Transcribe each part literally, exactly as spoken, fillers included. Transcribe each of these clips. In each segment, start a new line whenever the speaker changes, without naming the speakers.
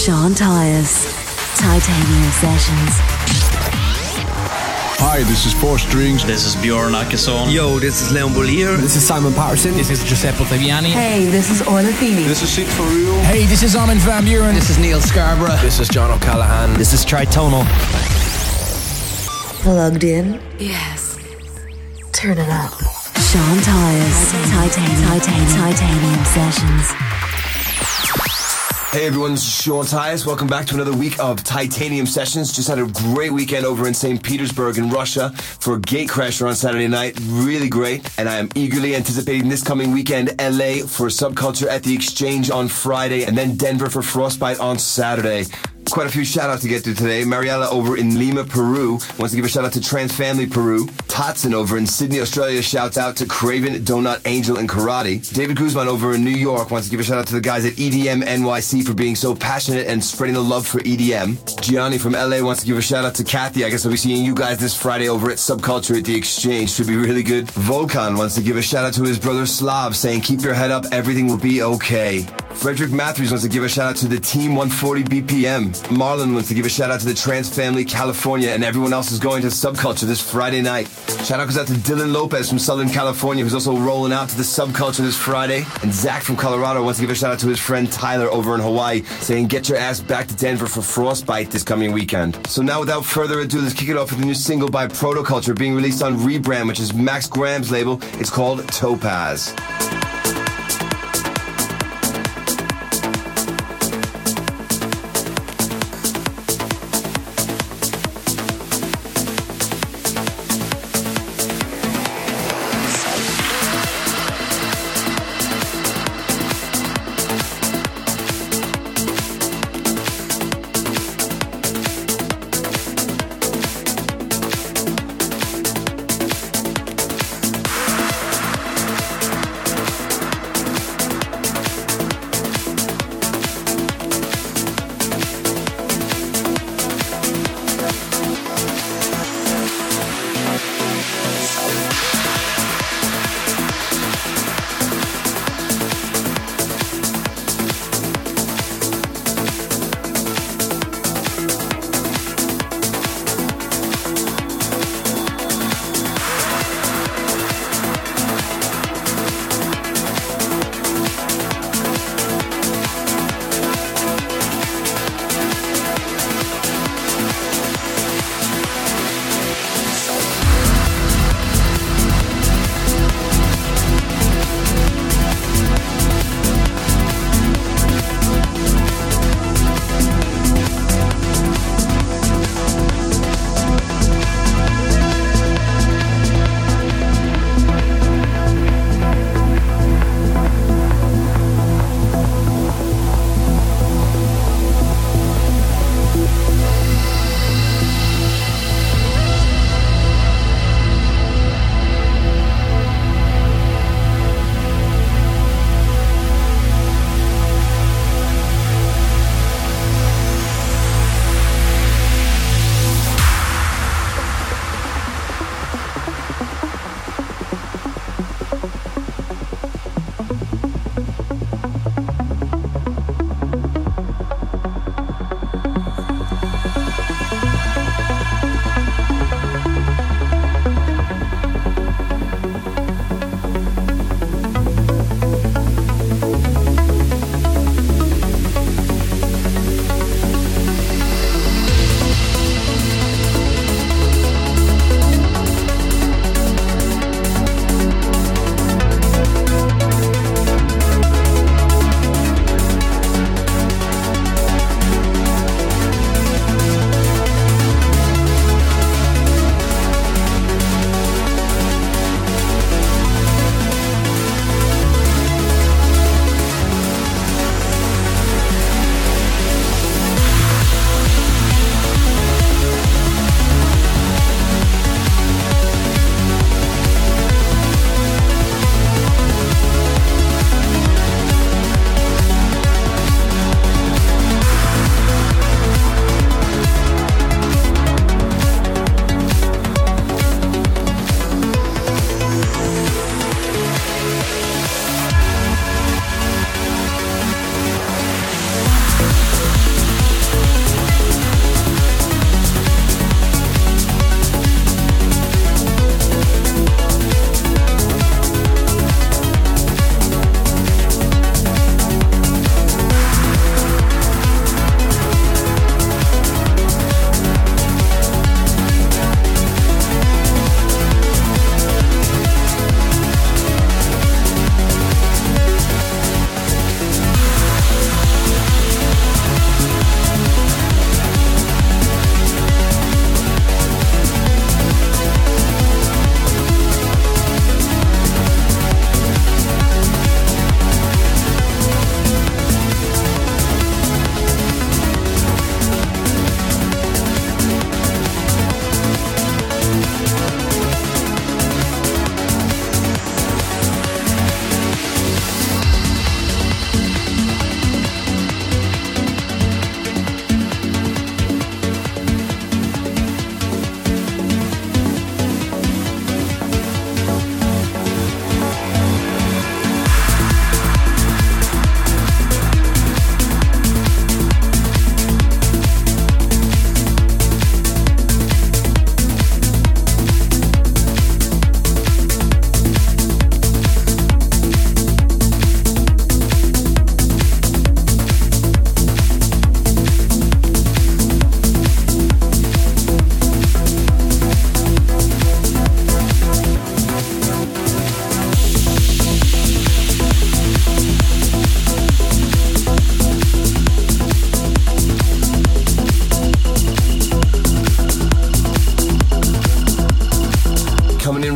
Sean Tyas, Titanium Sessions.
Hi, this is Four Strings.
This is Bjorn Akesson.
Yo, this is Leon Bolier.
This is Simon Patterson.
This is Giuseppe Fabiani.
Hey, this is Orla Feeney.
This is Sid Faroul.
Hey, this is Armin van Buuren.
This is Neil Scarborough.
This is John O'Callaghan.
This is Tritonal.
Plugged in? Yes. Turn it up. Sean Tyas, Titanium, Titanium, Titanium Sessions.
Hey everyone, this is Sean Tyas. Welcome back to another week of Titanium Sessions. Just had a great weekend over in Saint Petersburg in Russia for Gatecrasher on Saturday night. Really great. And I am eagerly anticipating this coming weekend, L A for Subculture at the Exchange on Friday, and then Denver for Frostbite on Saturday. Quite a few shout-outs to get through today. Mariella over in Lima, Peru wants to give a shout-out to Trans Family Peru. Totson over in Sydney, Australia shouts out to Craven, Donut, Angel, and Karate. David Guzman over in New York wants to give a shout-out to the guys at E D M N Y C for being so passionate and spreading the love for E D M. Gianni from L A wants to give a shout-out to Kathy. I guess I'll be seeing you guys this Friday over at Subculture at the Exchange. Should be really good. Volkan wants to give a shout-out to his brother Slav, saying, keep your head up, everything will be okay. Frederick Matthews wants to give a shout-out to the Team one forty B P M. Marlon wants to give a shout-out to the Trans Family California, and everyone else is going to Subculture this Friday night. Shout-out goes out to Dylan Lopez from Southern California, who's also rolling out to the Subculture this Friday. And Zach from Colorado wants to give a shout-out to his friend Tyler over in Hawaii, saying, get your ass back to Denver for Frostbite this coming weekend. So now, without further ado, let's kick it off with a new single by Protoculture being released on Rebrand, which is Max Graham's label. It's called Topaz.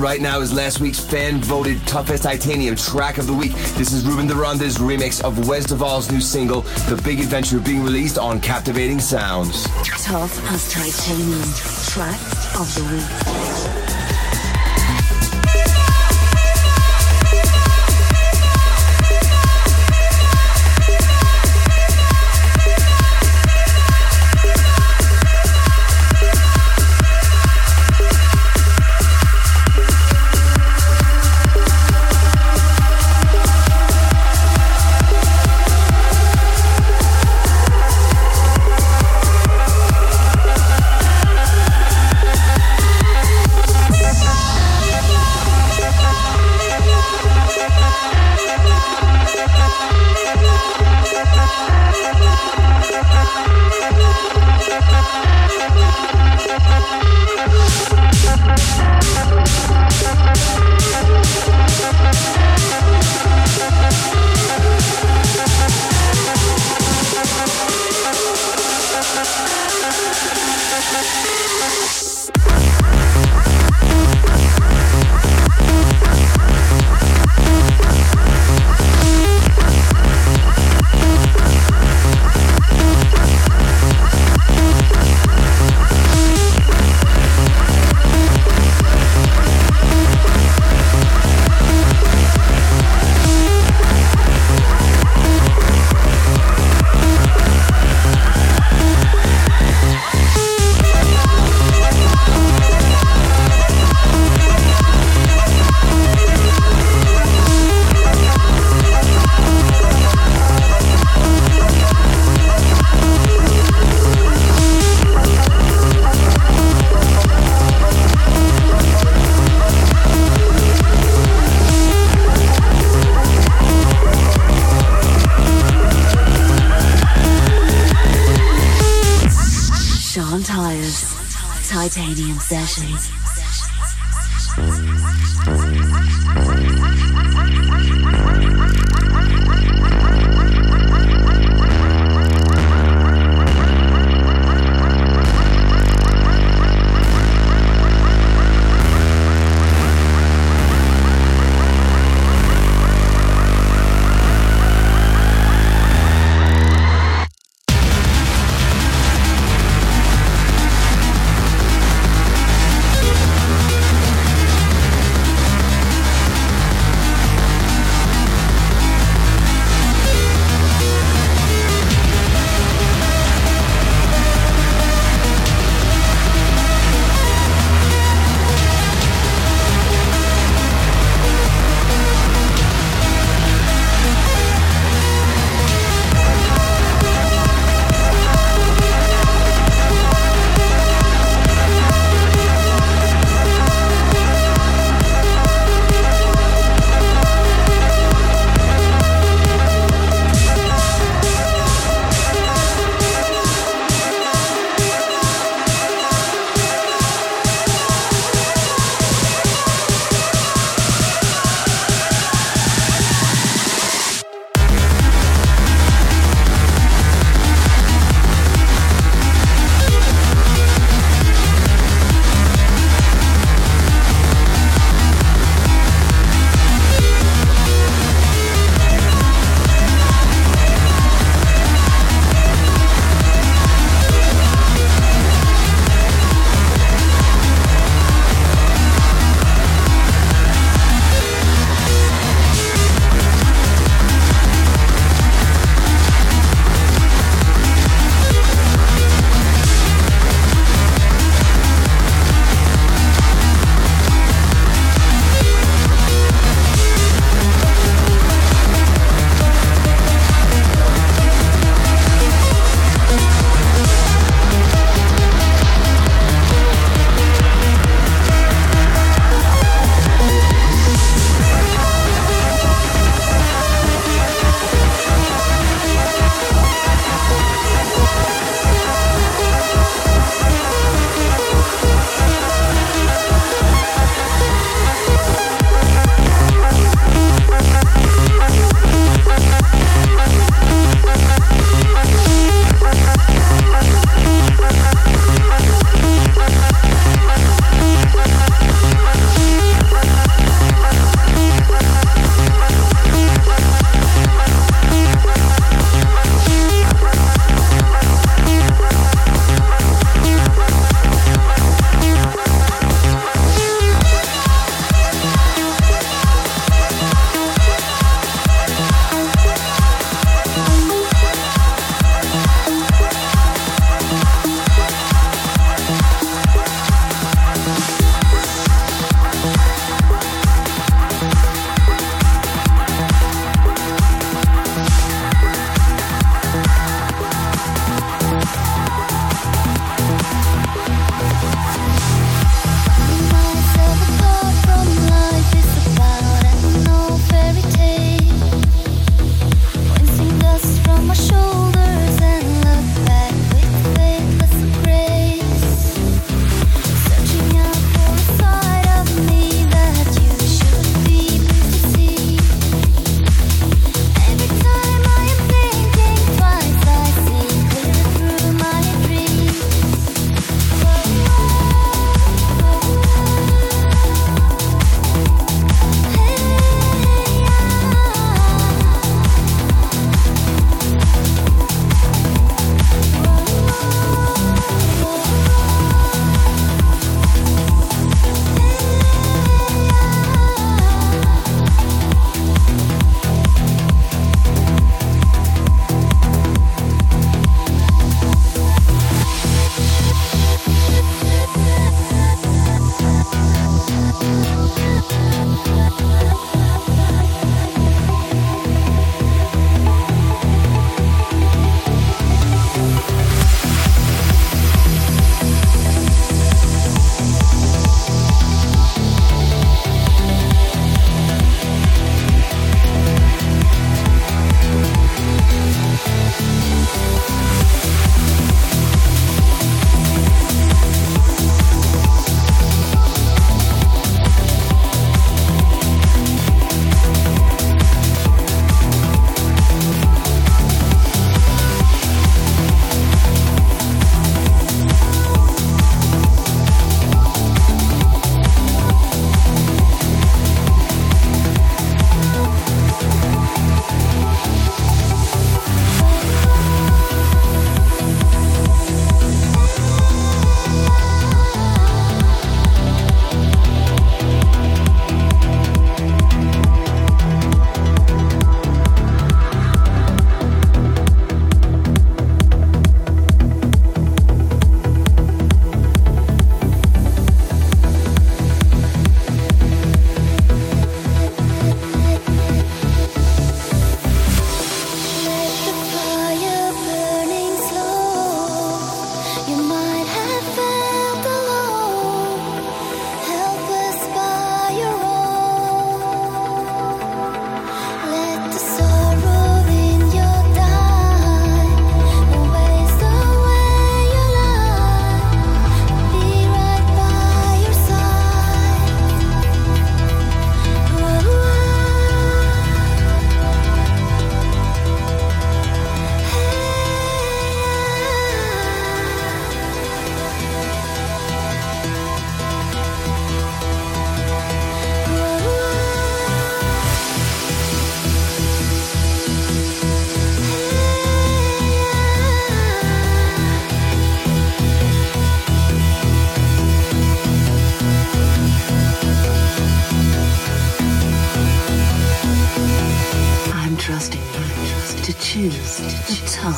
right now is last week's fan-voted Toughest Titanium track of the week. This is Ruben de Ronda's remix of Wes Duvall's new single, The Big Adventure, being released on Captivating Sounds.
Tough as Titanium track of the week. Titanium Sessions.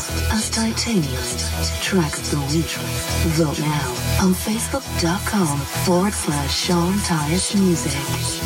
as Titanium Track of the Week. Vote now on facebook.com forward slash Sean Tyas Music.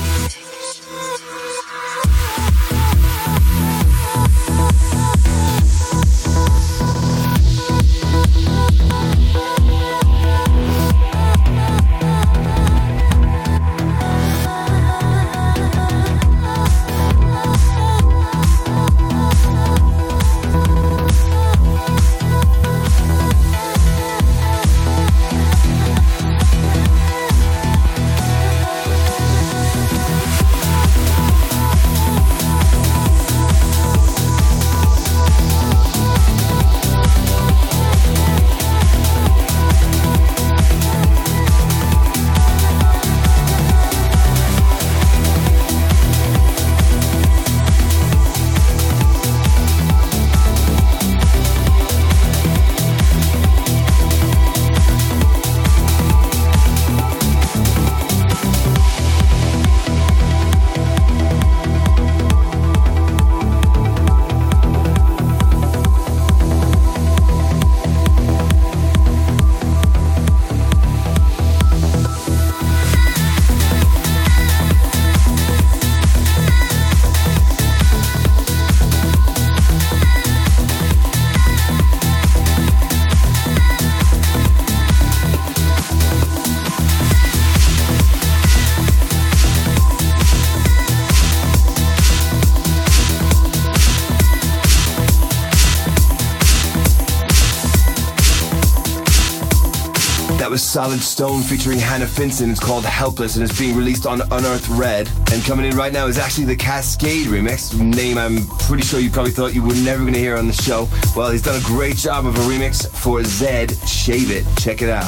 Was Solid Stone featuring Hannah Finson. It's called Helpless and it's being released on Unearthed Red. And coming in right now is actually the Cascade remix, name I'm pretty sure you probably thought you were never going to hear on the show. Well, he's done a great job of a remix for Zed, Shave It. Check it out.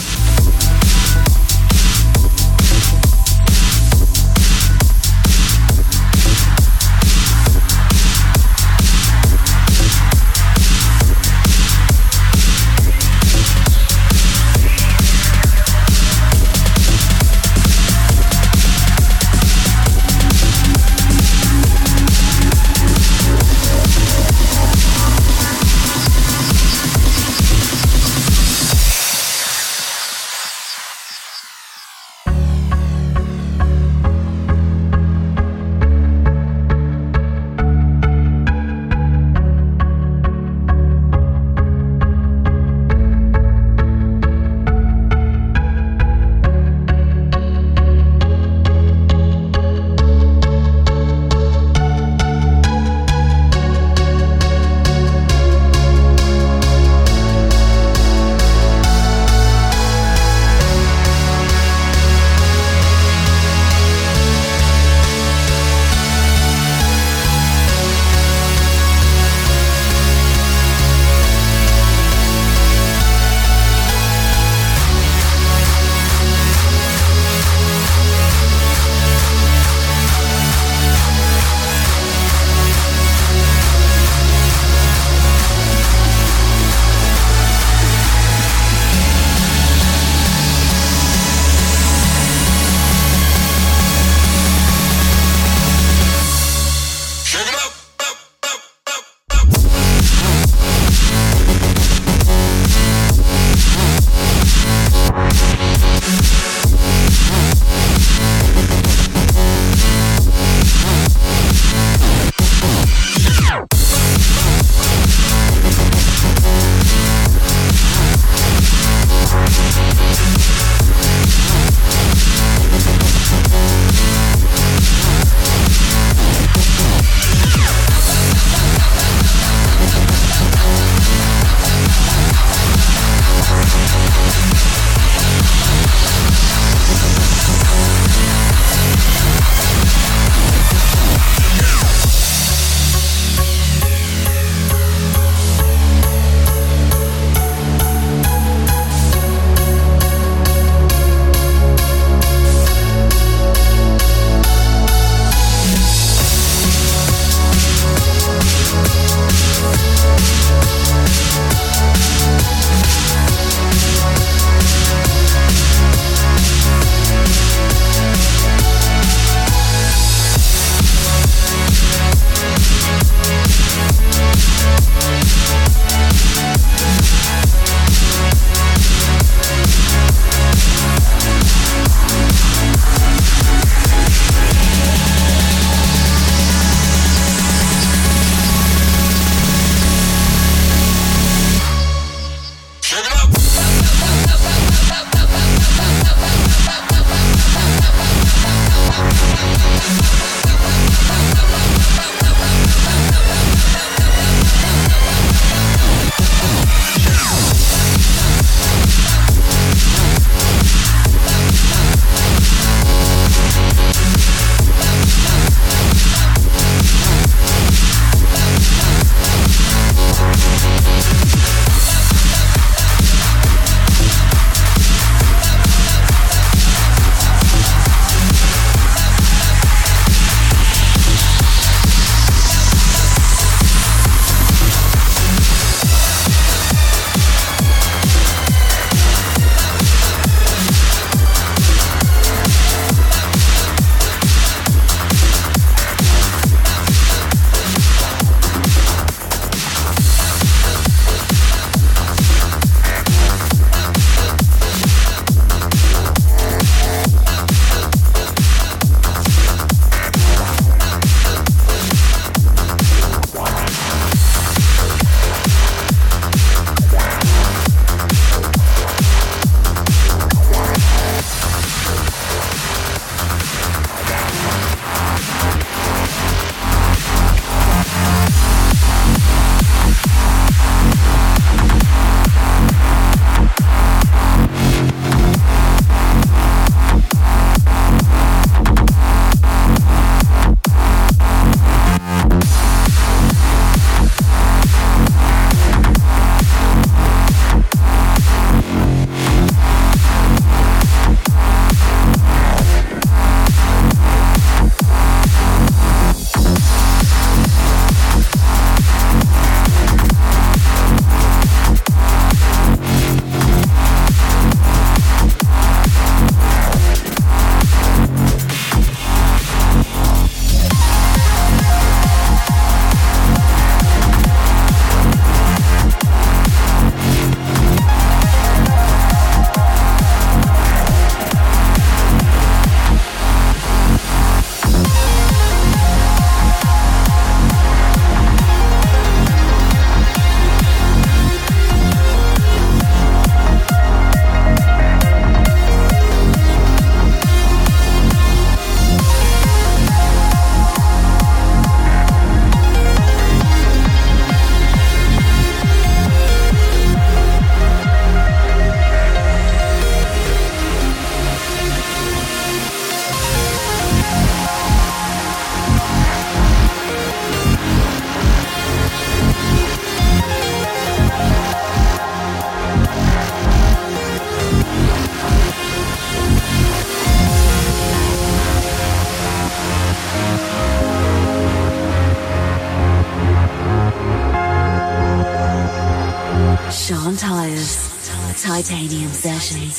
Sean Tyas. Titanium Sessions.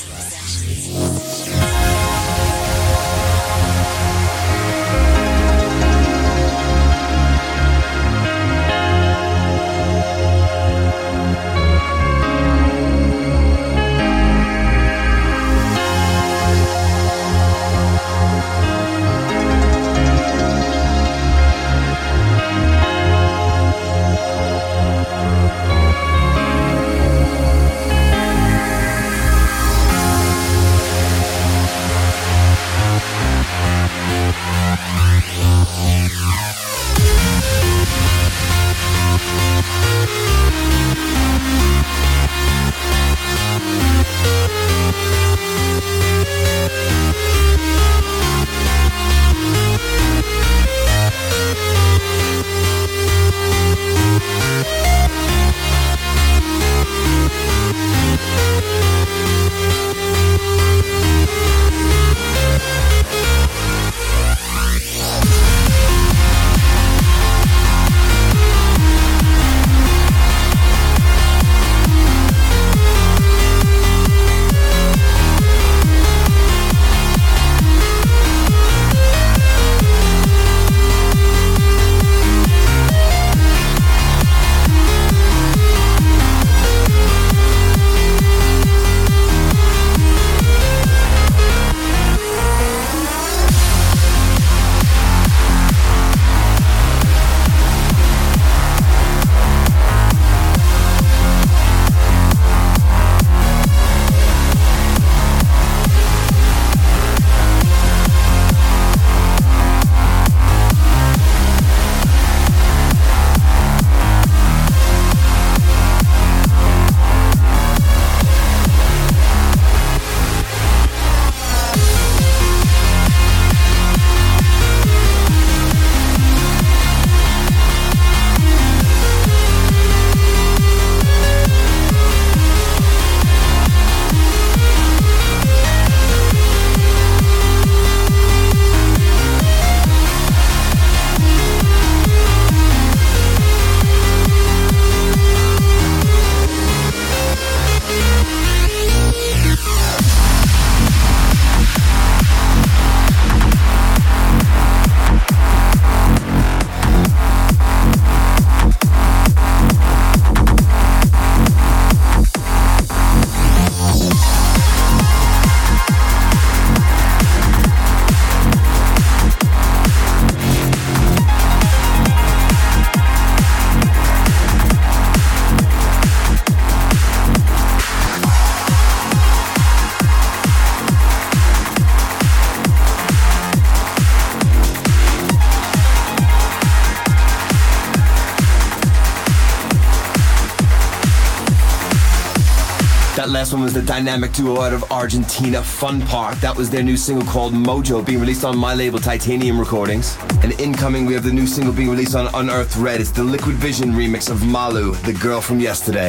That last one was the dynamic duo out of Argentina, Fun Park. That was their new single called Mojo, being released on my label Titanium Recordings. And incoming, we have the new single being released on Unearthed Red. It's the Liquid Vision remix of Malu, The Girl From Yesterday.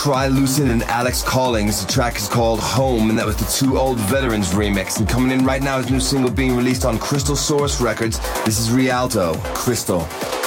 Try Lucid and Alex Collings. The track is called Home, and that was the Two Old Veterans remix. And coming in right now is a new single being released on Crystal Source Records. This is Rialto, Crystal.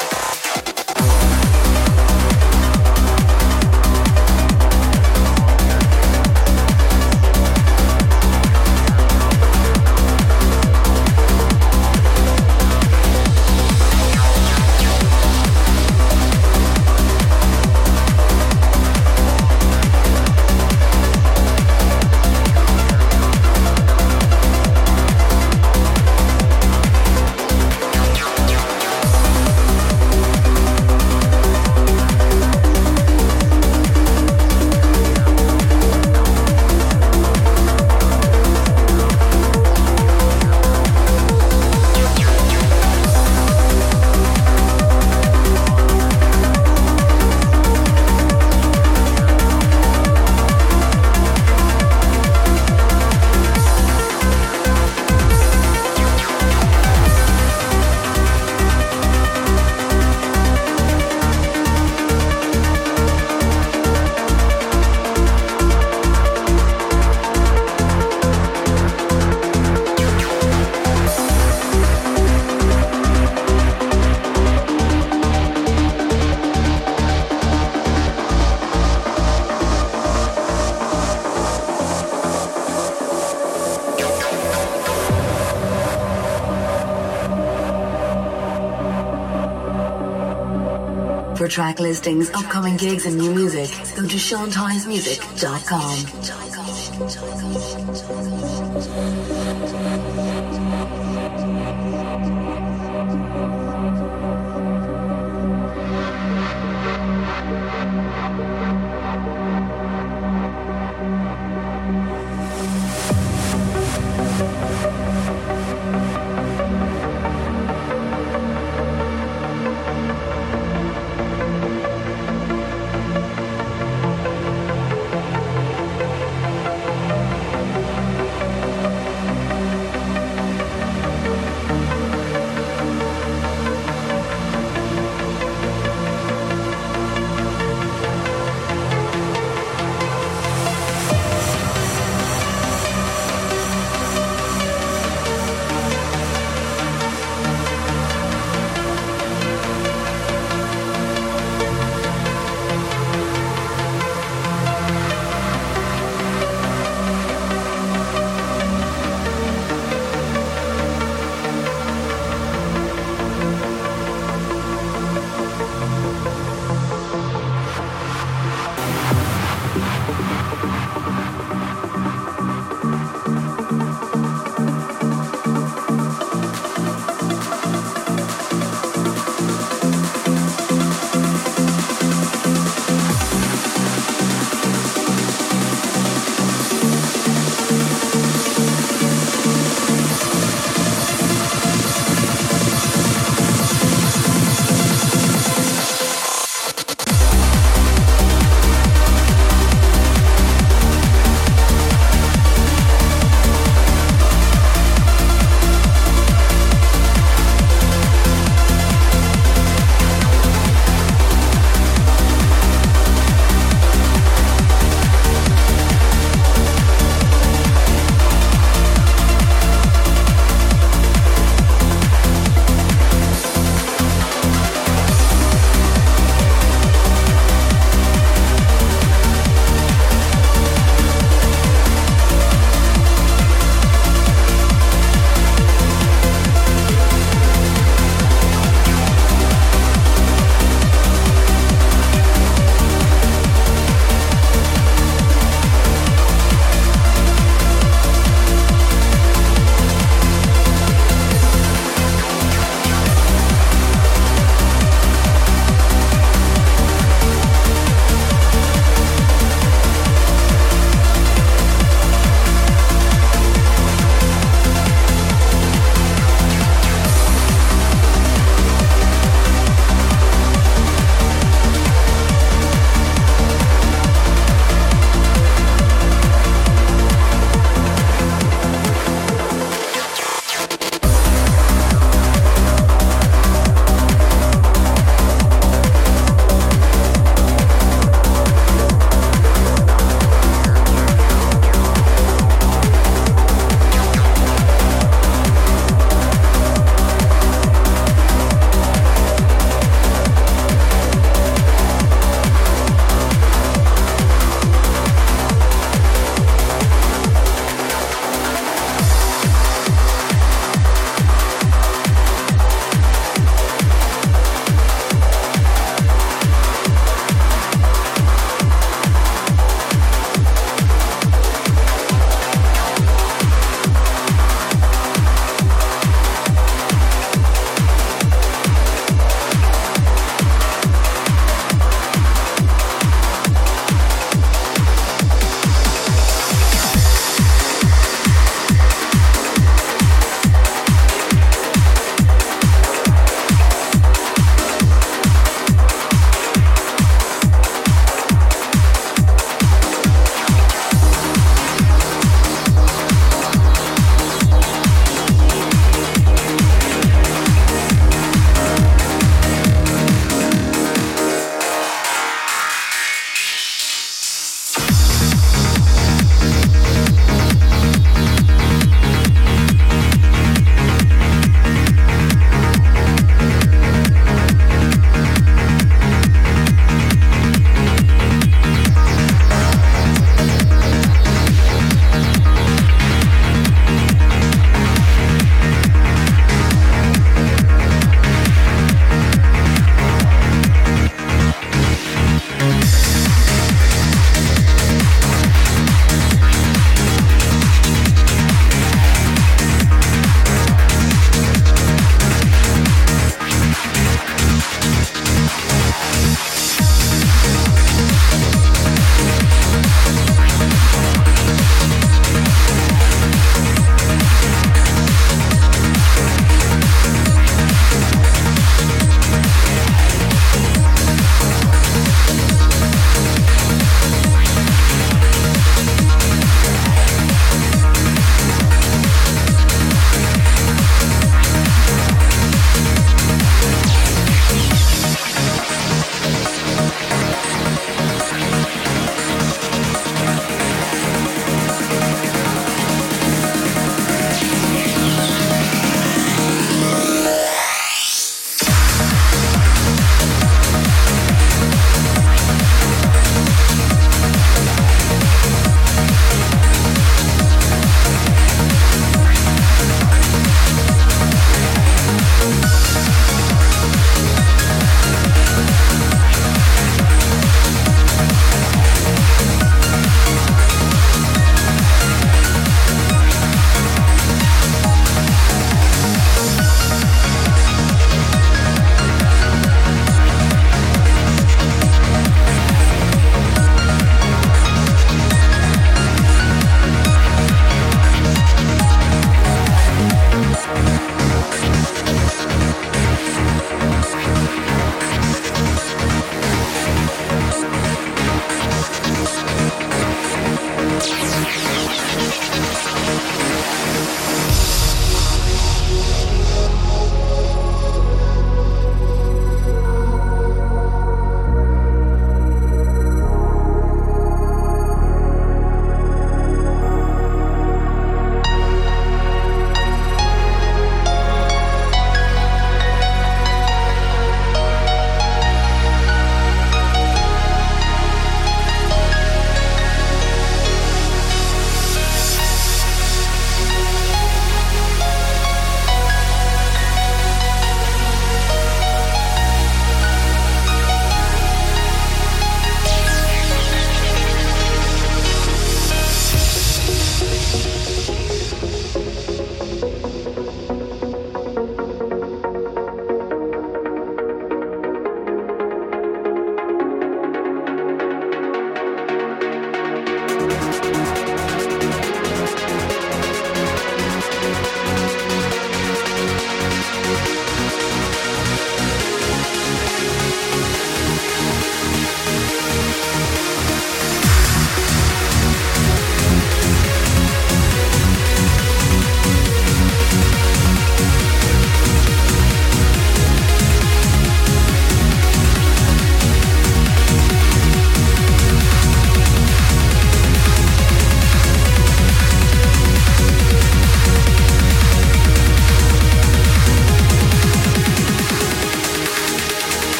For track listings, upcoming gigs and new music, go to sean tyas music dot com.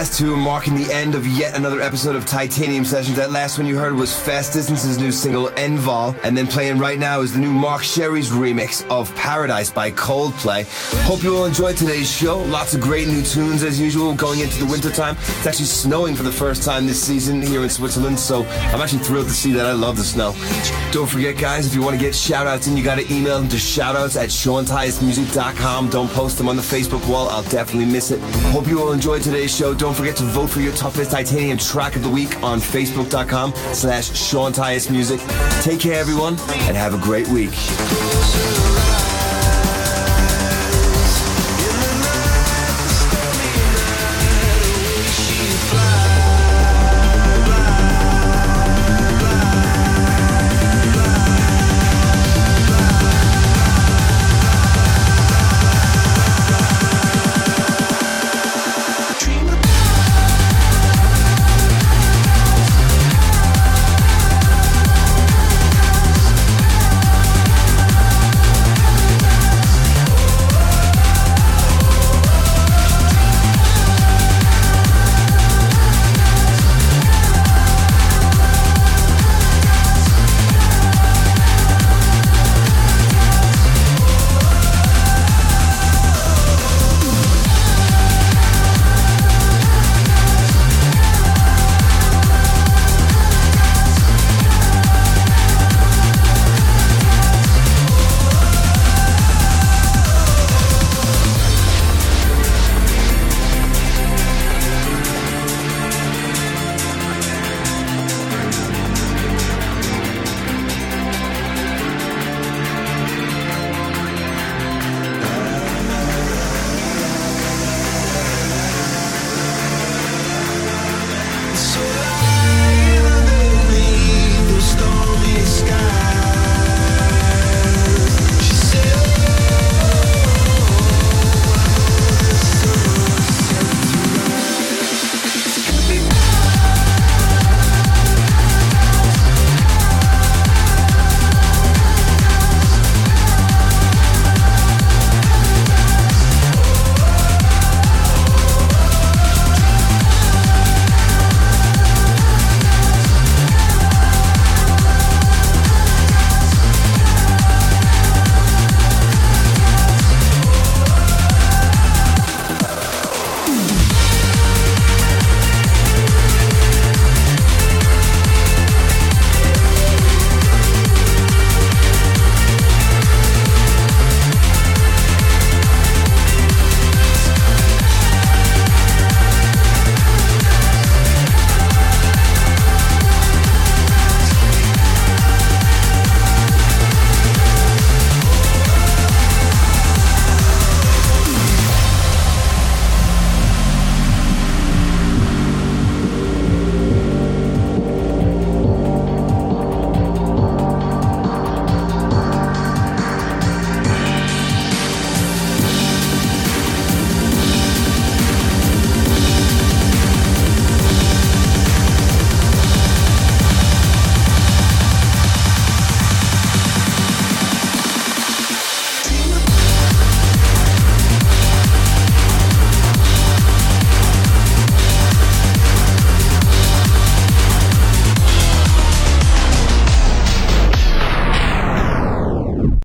last two, marking the end of yet another episode of Titanium Sessions. That last one you heard was Fast Distance's new single, Enval. And then playing right now is the new Mark Sherry's remix of Paradise by Coldplay. Hope you all enjoyed today's show. Lots of great new tunes as usual going into the winter time. It's actually snowing for the first time this season here in Switzerland, so I'm actually thrilled to see that. I love the snow. Don't forget, guys, if you want to get shout-outs in, you got to email them to shoutouts at sean tyas music dot com. Don't post them on the Facebook wall. I'll definitely miss it. Hope you all enjoyed today's show. Don't forget to vote for your toughest Titanium track of the week on facebook dot com slash Sean Tyas Music. Take care, everyone, and have a great week.